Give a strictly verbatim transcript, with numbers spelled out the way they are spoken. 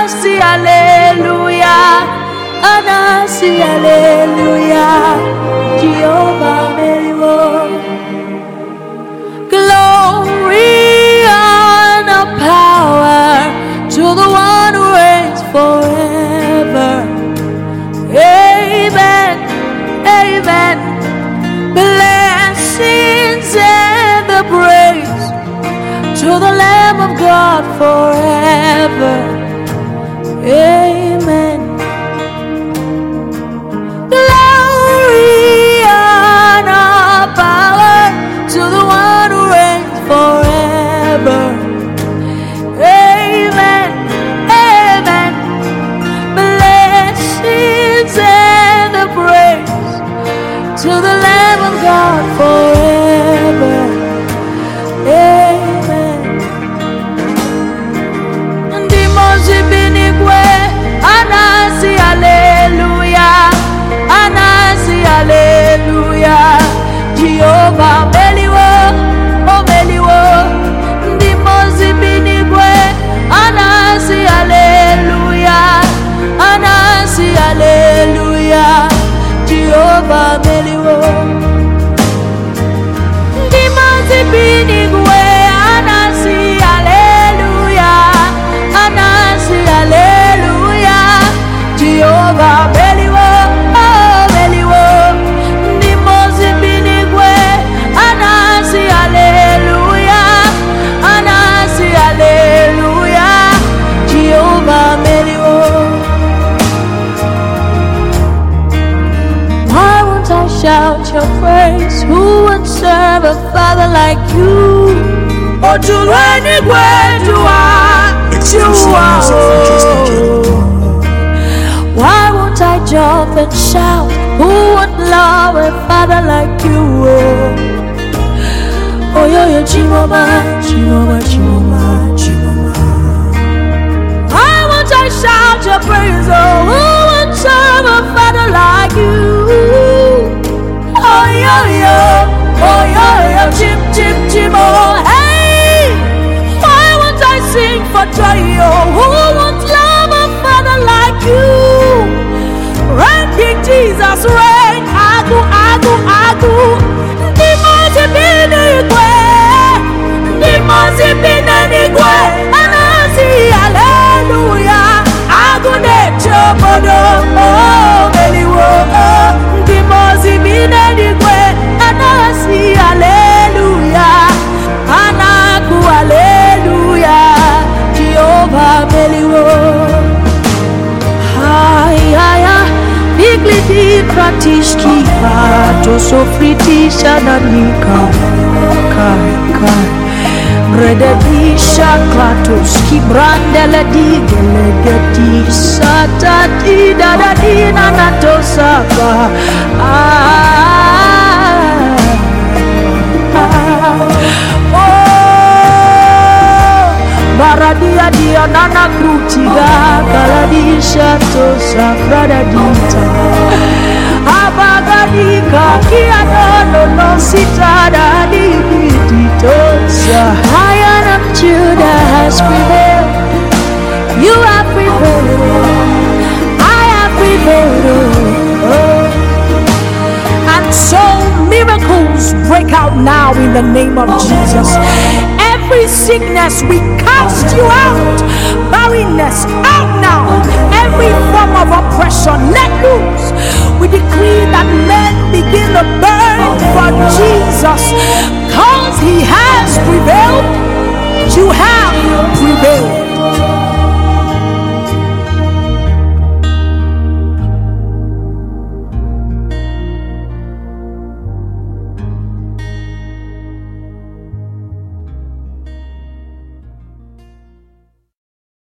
Anasi, hallelujah. Anasi, hallelujah. Jehovah Meliwo. Glory and power to the one who reigns forever. Amen. Amen. Blessings and the praise to the Lamb of God forever. Amen. Glory and power to the one who reigns forever. Amen. Amen. Blessings and the praise to the Lamb of God forever. Amen. Ndimozi binigwe, anasi hallelujah, anasi hallelujah. Jehovah Meliwo, oh Meliwo. Ndimozi binigwe, anasi hallelujah, anasi hallelujah. Jehovah Meliwo. Ndimozi binigwe, anasi hallelujah, anasi hallelujah. Jehovah Meliwo, oh Meliwo. Ndimozi binigwe, anasi hallelujah, anasi hallelujah. Jehovah Meliwo. Why won't I shout your praise? Who would serve a father like you? Oh, to anywhere to why won't I jump and shout? Who would love a father like you? Oh, yo, yo, Chimoma, Chimoma, Chimoma, Chimoma. Why won't I shout your praise? Oh, who would serve a father like you? Oh, yo, yo, oh, yo, yo, Chim, Chim, Chim, oh, hey. Why won't I sing for joy? Oh, who would love a father like you? Reign, King Jesus, reign. Agu, agu, agu. Ndimozi binigwe, Ndimozi binigwe. Anasi, hallelujah. Agu necho bodo, oh Meliwo. Ndimozi binigwe, anasi, hallelujah. Anaku, hallelujah. Jehovah Meliwo. Haya, biglidi pratishki pato sofritisha na nika kai kai. Rededisha klatoski brandele digele geti satati dadadina natosaba. Baradia dia nana krutiga kaladisha to sakrada dita abagadika kia no no sitada di ditosa. Lion of Judah has prevailed. You have prevailed. I have prevailed. Oh. And so miracles break out now in the name of Jesus. Every sickness, we cast you out. Barrenness, out now. Every form of oppression, let loose. We decree that men begin to burn for Jesus, because he has prevailed. You have